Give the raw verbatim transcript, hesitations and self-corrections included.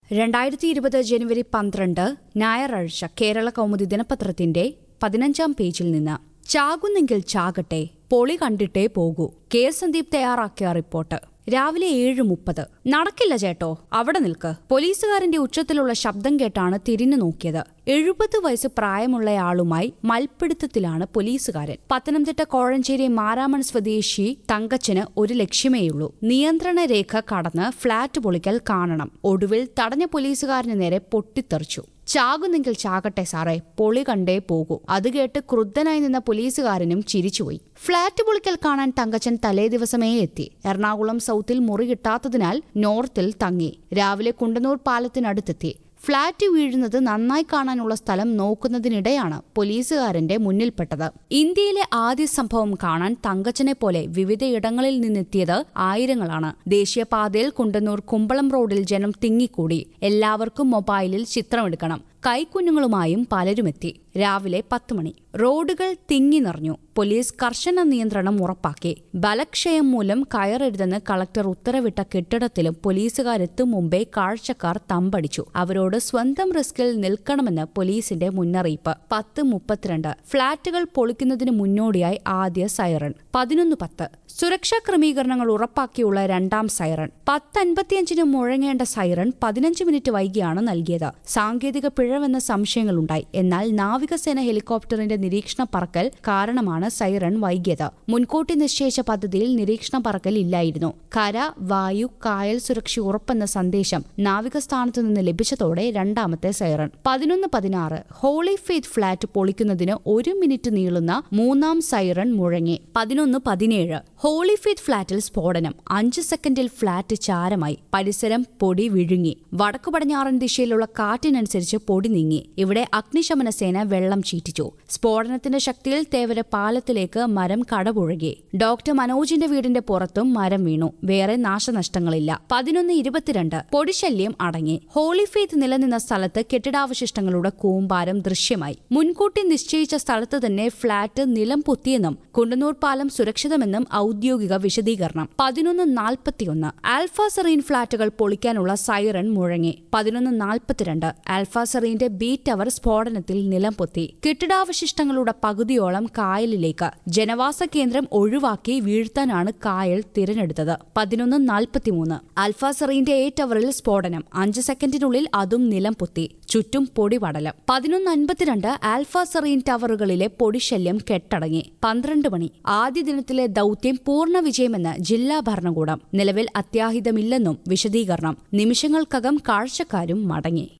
രണ്ടായിരത്തി ഇരുപത് ജനുവരി പന്ത്രണ്ട് ഞായറാഴ്ച കേരള കൗമുദി ദിനപത്രത്തിന്റെ പതിനഞ്ചാം പേജിൽ നിന്ന് ചാകുന്നെങ്കിൽ ചാകട്ടെ, പൊളി കണ്ടിട്ടേ പോകൂ. കെ എസ് സന്ദീപ് തയ്യാറാക്കിയ റിപ്പോർട്ട്. രാവിലെ ഏഴ് മുപ്പത്. നടക്കില്ല ചേട്ടോ, അവിടെ നിൽക്ക്. പോലീസുകാരന്റെ ഉച്ചത്തിലുള്ള ശബ്ദം കേട്ടാണ് തിരിഞ്ഞു നോക്കിയത്. എഴുപത് വയസ്സ് പ്രായമുള്ളയാളുമായി മൽപ്പിടുത്തത്തിലാണ് പോലീസുകാരൻ. പത്തനംതിട്ട കോഴഞ്ചേരി മാരാമൺ സ്വദേശി തങ്കച്ചന് ഒരു ലക്ഷ്യമേയുള്ളൂ: നിയന്ത്രണ രേഖ കടന്ന് ഫ്ളാറ്റ് പൊളിക്കൽ കാണണം. ഒടുവിൽ തടഞ്ഞ പോലീസുകാരന് നേരെ പൊട്ടിത്തെറിച്ചു. ചാകുന്നെങ്കിൽ ചാകട്ടെ സാറേ, പൊളി കണ്ടേ പോകൂ. അത് കേട്ട് ക്രുദ്ധനായി നിന്ന പോലീസുകാരനും ചിരിച്ചുപോയി. ഫ്ളാറ്റ് പൊളിക്കൽ കാണാൻ തങ്കച്ചൻ തലേ ദിവസമേ എത്തി. എറണാകുളം സൗത്തിൽ മുറി കിട്ടാത്തതിനാൽ നോർത്തിൽ തങ്ങി. രാവിലെ കുണ്ടന്നൂർ പാലത്തിനടുത്തെത്തി. ഫ്ളാറ്റ് വീഴുന്നത് നന്നായി കാണാനുള്ള സ്ഥലം നോക്കുന്നതിനിടെയാണ് പോലീസുകാരന്റെ മുന്നിൽപ്പെട്ടത്. ഇന്ത്യയിലെ ആദ്യ സംഭവം കാണാൻ തങ്കച്ചനെ പോലെ വിവിധയിടങ്ങളിൽ നിന്നെത്തിയത് ആയിരങ്ങളാണ്. ദേശീയപാതയിൽ കുണ്ടന്നൂർ കുമ്പളം റോഡിൽ ജനം തിങ്ങിക്കൂടി. എല്ലാവർക്കും മൊബൈലിൽ ചിത്രമെടുക്കണം. കൈക്കുഞ്ഞുങ്ങളുമായും പലരുമെത്തി. രാവിലെ പത്ത് മണി. റോഡുകൾ തിങ്ങി നിറഞ്ഞു. പോലീസ് കർശന നിയന്ത്രണം ഉറപ്പാക്കി. ബലക്ഷയം മൂലം കയറരുതെന്ന് കളക്ടർ ഉത്തരവിട്ട കെട്ടിടത്തിലും പോലീസുകാരെത്തും മുമ്പേ കാഴ്ചക്കാർ തമ്പടിച്ചു. അവരോട് സ്വന്തം റിസ്കിൽ നിൽക്കണമെന്ന് പോലീസിന്റെ മുന്നറിയിപ്പ്. പത്ത് മുപ്പത്തിരണ്ട്. ഫ്ളാറ്റുകൾ പൊളിക്കുന്നതിന് മുന്നോടിയായി ആദ്യ സൈറൺ. പതിനൊന്ന് പത്ത്. സുരക്ഷാ ക്രമീകരണങ്ങൾ ഉറപ്പാക്കിയുള്ള രണ്ടാം സൈറൺ. പത്ത് അൻപത്തിയഞ്ചിന് മുഴങ്ങേണ്ട സൈറൺ പതിനഞ്ച് മിനിറ്റ് വൈകിയാണ് നൽകിയത്. സാങ്കേതിക പിഴവെന്ന സംശയങ്ങളുണ്ടായി. എന്നാൽ നാവികസേന ഹെലികോപ്റ്ററിന്റെ നിരീക്ഷണ പറക്കൽ കാരണമാണ് സൈറൺ വൈകിയത്. മുൻകൂട്ടി നിശ്ചയിച്ച പദ്ധതിയിൽ നിരീക്ഷണ പറക്കൽ ഇല്ലായിരുന്നു. കര, വായു, കായൽ സുരക്ഷ ഉറപ്പെന്ന സന്ദേശം നാവികസ്ഥാനത്തു നിന്ന് ലഭിച്ചതോടെ രണ്ടാമത്തെ സൈറൺ. പതിനൊന്ന് പതിനാറ്. ഹോളി ഫെയ്ത്ത് ഫ്ളാറ്റ് പൊളിക്കുന്നതിന് ഒരു മിനിറ്റ് നീളുന്ന മൂന്നാം സൈറൺ മുഴങ്ങി. പതിനൊന്ന് പതിനേഴ്. ഹോളി ഫെയ്ത്ത് ഫ്ളാറ്റിൽ സ്ഫോടനം. അഞ്ച് സെക്കൻഡിൽ ഫ്ളാറ്റ് ചാരമായി. പരിസരം പൊടി വിഴുങ്ങി. വടക്കു പടിഞ്ഞാറൻ ദിശയിലുള്ള കാറ്റിനനുസരിച്ച് പൊടി നീങ്ങി. ഇവിടെ അഗ്നിശമന സേന വെള്ളം ചീറ്റിച്ചു. സ്ഫോടനത്തിന്റെ ശക്തിയിൽ തേവര പാലത്തിലേക്ക് മരം കടപുഴകി. ഡോക്ടർ മനോജിന്റെ വീടിന്റെ പുറത്തും മരം വീണു. വേറെ നാശനഷ്ടങ്ങളില്ല. പതിനൊന്ന് ഇരുപത്തിരണ്ട്. പൊടിശല്യം അടങ്ങി. ഹോളി ഫെയ്ത്ത് നിലനിന്ന സ്ഥലത്ത് കെട്ടിടാവശിഷ്ടങ്ങളുടെ കൂമ്പാരം ദൃശ്യമായി. മുൻകൂട്ടി നിശ്ചയിച്ച സ്ഥലത്ത് തന്നെ ഫ്ളാറ്റ് നിലം പൊത്തിയെന്നും കുണ്ടന്നൂർ പാലം സുരക്ഷിതമെന്നും ഔദ്യോഗിക വിശദീകരണം. പതിനൊന്ന് നാൽപ്പത്തിയൊന്ന്. ആൽഫ സെറീൻ ഫ്ളാറ്റുകൾ പൊളിക്കാനുള്ള സൈറൺ മുഴങ്ങി. പതിനൊന്ന് നാൽപ്പത്തിരണ്ട്. ആൽഫ സെറീന്റെ ബി ടവർ സ്ഫോടനത്തിൽ നിലം പൊത്തി. കെട്ടിടാവശിഷ്ടങ്ങളുടെ പകുതിയോളം കായലിലേക്ക്. ജനവാസ കേന്ദ്രം ഒഴിവാക്കി വീഴ്ത്താനാണ് കായൽ തിരഞ്ഞെടുത്തത്. പതിനൊന്ന് നാൽപ്പത്തിമൂന്ന്. ആൽഫ സെറീന്റെ എ ടവറിൽ സ്ഫോടനം. അഞ്ച് സെക്കൻഡിനുള്ളിൽ അതും നിലം പൊത്തി. ചുറ്റും പൊടിപടലം. പതിനൊന്ന് അൻപത്തിരണ്ട്. ആൽഫ സെറീൻ ടവറുകളിലെ പൊടിശല്യം കെട്ടടങ്ങി. പന്ത്രണ്ട് മണി. ആദ്യ ദിനത്തിലെ ദൌത്യം പൂർണ്ണ വിജയമെന്ന് ജില്ലാ ഭരണകൂടം. നിലവിൽ അത്യാഹിതമില്ലെന്നും വിശദീകരണം. നിമിഷങ്ങൾക്കകം കാഴ്ചക്കാരും മടങ്ങി.